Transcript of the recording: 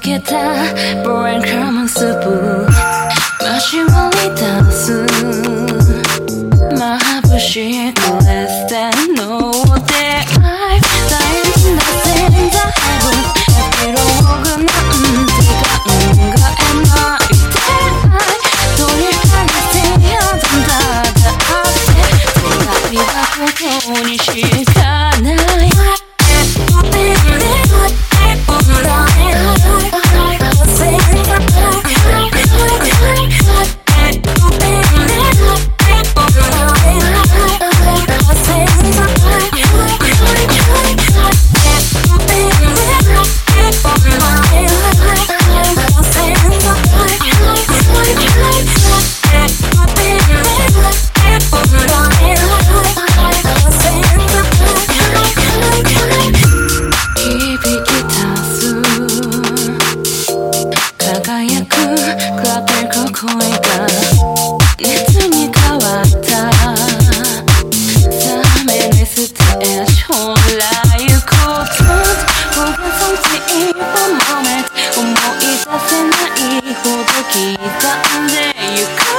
けたブレンカーマンスープ交わり出す眩しくレッセンの出会い大事な線だエピローグなんて考えないで取り離せやだんだって手紙はここにしかない輝くクラブの声が熱に変わった冷めにステージ本来行こうとごめんそんちいいmoment思い出せないほど刻んでゆく